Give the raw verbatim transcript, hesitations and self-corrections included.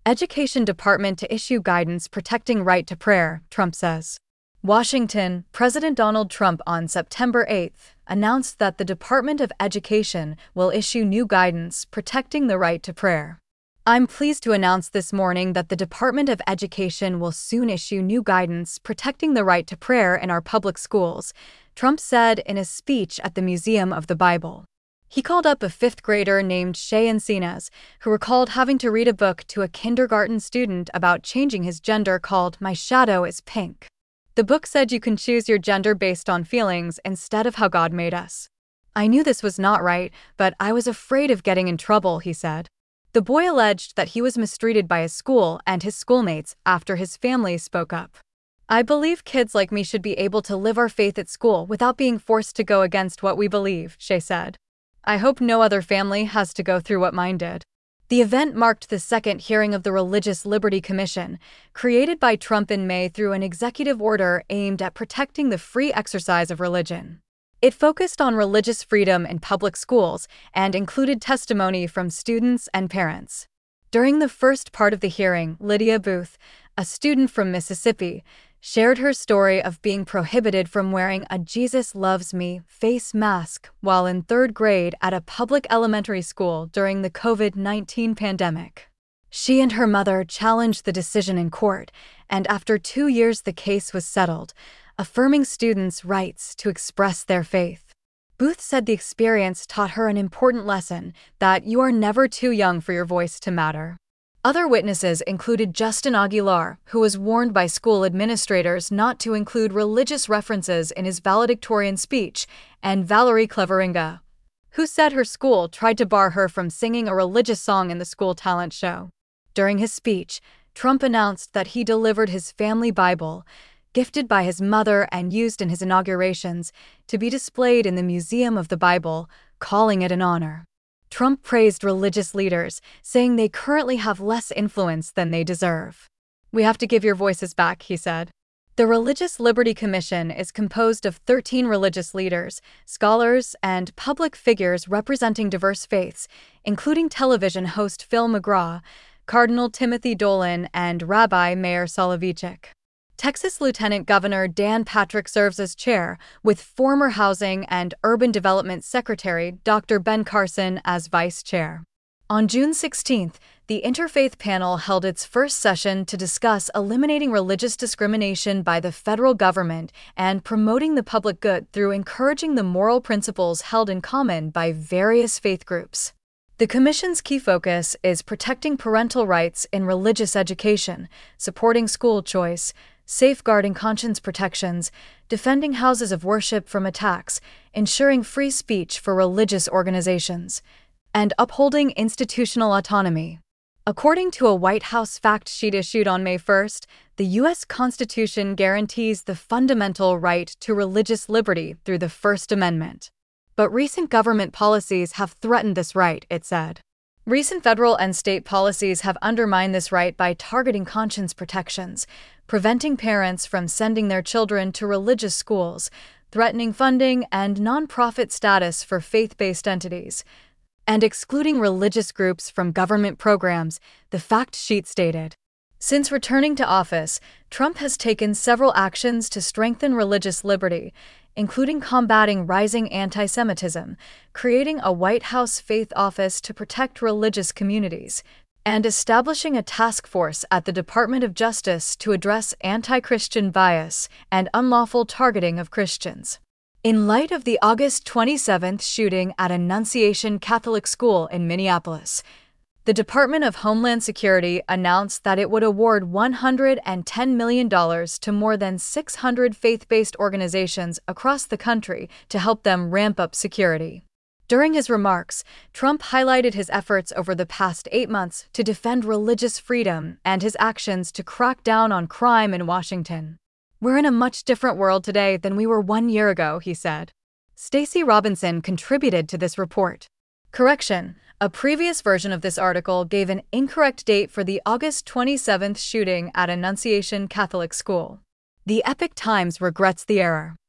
Education Department to issue guidance protecting right to prayer, Trump says. Washington, President Donald Trump on September eighth announced that the Department of Education will issue new guidance protecting the right to prayer. I'm pleased to announce this morning that the Department of Education will soon issue new guidance protecting the right to prayer in our public schools, Trump said in a speech at the Museum of the Bible. He called up a fifth grader named Shay Encinas, who recalled having to read a book to a kindergarten student about changing his gender called My Shadow is Pink. The book said you can choose your gender based on feelings instead of how God made us. I knew this was not right, but I was afraid of getting in trouble, he said. The boy alleged that he was mistreated by his school and his schoolmates after his family spoke up. I believe kids like me should be able to live our faith at school without being forced to go against what we believe, Shay said. I hope no other family has to go through what mine did. The event marked the second hearing of the Religious Liberty Commission, created by Trump in May through an executive order aimed at protecting the free exercise of religion. It focused on religious freedom in public schools and included testimony from students and parents. During the first part of the hearing, Lydia Booth, a student from Mississippi, shared her story of being prohibited from wearing a Jesus Loves Me face mask while in third grade at a public elementary school during the COVID nineteen pandemic. She and her mother challenged the decision in court, and after two years the case was settled, affirming students' rights to express their faith. Booth said the experience taught her an important lesson, that you are never too young for your voice to matter. Other witnesses included Justin Aguilar, who was warned by school administrators not to include religious references in his valedictorian speech, and Valerie Cleveringa, who said her school tried to bar her from singing a religious song in the school talent show. During his speech, Trump announced that he delivered his family Bible, gifted by his mother and used in his inaugurations, to be displayed in the Museum of the Bible, calling it an honor. Trump praised religious leaders, saying they currently have less influence than they deserve. We have to give your voices back, he said. The Religious Liberty Commission is composed of thirteen religious leaders, scholars, and public figures representing diverse faiths, including television host Phil McGraw, Cardinal Timothy Dolan, and Rabbi Meir Soloveichik. Texas Lieutenant Governor Dan Patrick serves as chair, with former Housing and Urban Development Secretary Doctor Ben Carson as vice chair. On June sixteenth, the Interfaith Panel held its first session to discuss eliminating religious discrimination by the federal government and promoting the public good through encouraging the moral principles held in common by various faith groups. The Commission's key focus is protecting parental rights in religious education, supporting school choice, safeguarding conscience protections, defending houses of worship from attacks, ensuring free speech for religious organizations, and upholding institutional autonomy. According to a White House fact sheet issued on May first, the U S Constitution guarantees the fundamental right to religious liberty through the First Amendment. But recent government policies have threatened this right, it said. Recent federal and state policies have undermined this right by targeting conscience protections, preventing parents from sending their children to religious schools, threatening funding and nonprofit status for faith-based entities, and excluding religious groups from government programs, the fact sheet stated. Since returning to office, Trump has taken several actions to strengthen religious liberty, including combating rising anti-Semitism, creating a White House faith office to protect religious communities, and establishing a task force at the Department of Justice to address anti-Christian bias and unlawful targeting of Christians. In light of the August twenty-seventh shooting at Annunciation Catholic School in Minneapolis, the Department of Homeland Security announced that it would award one hundred ten million dollars to more than six hundred faith-based organizations across the country to help them ramp up security. During his remarks, Trump highlighted his efforts over the past eight months to defend religious freedom and his actions to crack down on crime in Washington. We're in a much different world today than we were one year ago, he said. Stacey Robinson contributed to this report. Correction. A previous version of this article gave an incorrect date for the August twenty-seventh shooting at Annunciation Catholic School. The Epoch Times regrets the error.